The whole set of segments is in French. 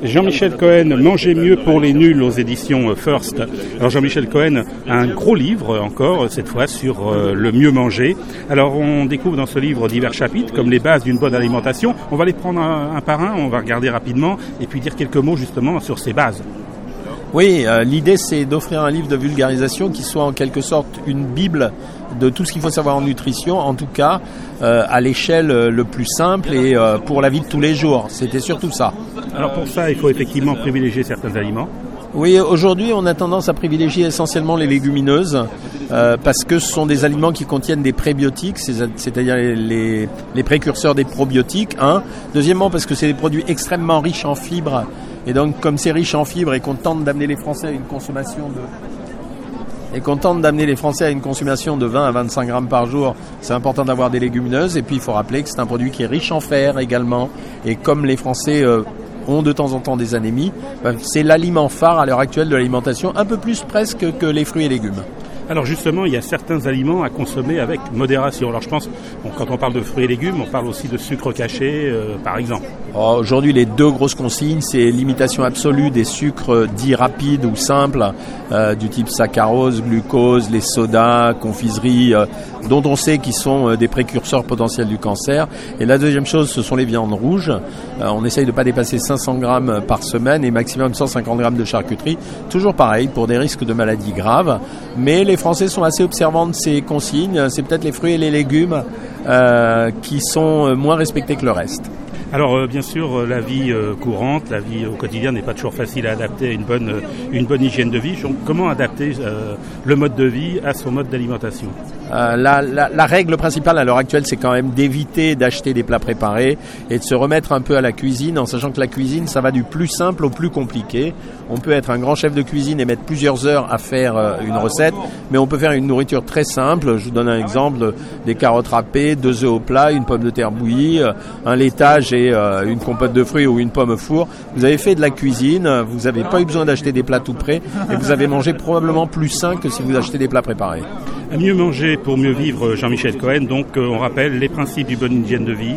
Jean-Michel Cohen, Manger mieux pour les nuls aux éditions First. Alors Jean-Michel Cohen a un gros livre encore, cette fois sur le mieux manger. Alors on découvre dans ce livre divers chapitres comme les bases d'une bonne alimentation. On va les prendre un par un, on va regarder rapidement et puis dire quelques mots justement sur ces bases. Oui, l'idée c'est d'offrir un livre de vulgarisation qui soit en quelque sorte une bible de tout ce qu'il faut savoir en nutrition, en tout cas à l'échelle le plus simple et pour la vie de tous les jours. C'était surtout ça. Alors pour ça, il faut effectivement privilégier certains aliments. Oui, aujourd'hui on a tendance à privilégier essentiellement les légumineuses parce que ce sont des aliments qui contiennent des prébiotiques, c'est-à-dire les précurseurs des probiotiques. Deuxièmement parce que c'est des produits extrêmement riches en fibres. Et donc, comme c'est riche en fibres et qu'on tente d'amener les Français à une consommation de 20 à 25 grammes par jour, c'est important d'avoir des légumineuses. Et puis, il faut rappeler que c'est un produit qui est riche en fer également. Et comme les Français ont de temps en temps des anémies, c'est l'aliment phare à l'heure actuelle de l'alimentation, un peu plus presque que les fruits et légumes. Alors justement, il y a certains aliments à consommer avec modération. Alors je pense, quand on parle de fruits et légumes, on parle aussi de sucre caché, par exemple. Aujourd'hui, les deux grosses consignes, c'est limitation absolue des sucres dits rapides ou simples, du type saccharose, glucose, les sodas, confiseries, dont on sait qu'ils sont des précurseurs potentiels du cancer. Et la deuxième chose, ce sont les viandes rouges. On essaye de ne pas dépasser 500 grammes par semaine et maximum 150 grammes de charcuterie. Toujours pareil, pour des risques de maladies graves. Mais les Français sont assez observants de ces consignes. C'est peut-être les fruits et les légumes qui sont moins respectés que le reste. Alors bien sûr, la vie courante, la vie au quotidien n'est pas toujours facile à adapter à une bonne hygiène de vie. Donc, comment adapter le mode de vie à son mode d'alimentation ? La règle principale à l'heure actuelle, c'est quand même d'éviter d'acheter des plats préparés et de se remettre un peu à la cuisine, en sachant que la cuisine, ça va du plus simple au plus compliqué. On peut être un grand chef de cuisine et mettre plusieurs heures à faire une recette, mais on peut faire une nourriture très simple. Je vous donne un exemple, des carottes râpées, 2 œufs au plat, une pomme de terre bouillie, un laitage et une compote de fruits ou une pomme au four. Vous avez fait de la cuisine, vous n'avez pas eu besoin d'acheter des plats tout prêts et vous avez mangé probablement plus sain que si vous achetez des plats préparés. Mieux manger pour mieux vivre, Jean-Michel Cohen. Donc on rappelle les principes d'une bonne hygiène de vie.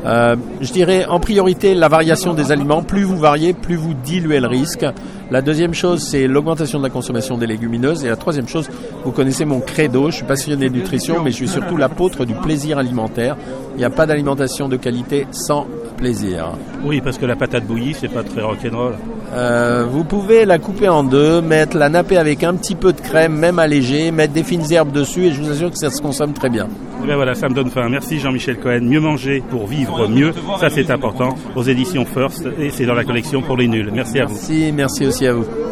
Je dirais en priorité la variation des aliments. Plus vous variez, plus vous diluez le risque. La deuxième chose, c'est l'augmentation de la consommation des légumineuses. Et la troisième chose, vous connaissez mon credo, je suis passionné de nutrition, mais je suis surtout l'apôtre du plaisir alimentaire. Il n'y a pas d'alimentation de qualité sans plaisir. Oui, parce que la patate bouillie, c'est pas très rock'n'roll. Vous pouvez la couper en deux, la napper avec un petit peu de crème, même allégée, mettre des fines herbes dessus et je vous assure que ça se consomme très bien. Et bien voilà, ça me donne faim. Merci Jean-Michel Cohen. Mieux manger pour vivre mieux, ça c'est important, aux éditions First et c'est dans la collection pour les nuls. Merci à vous. Merci aussi à vous.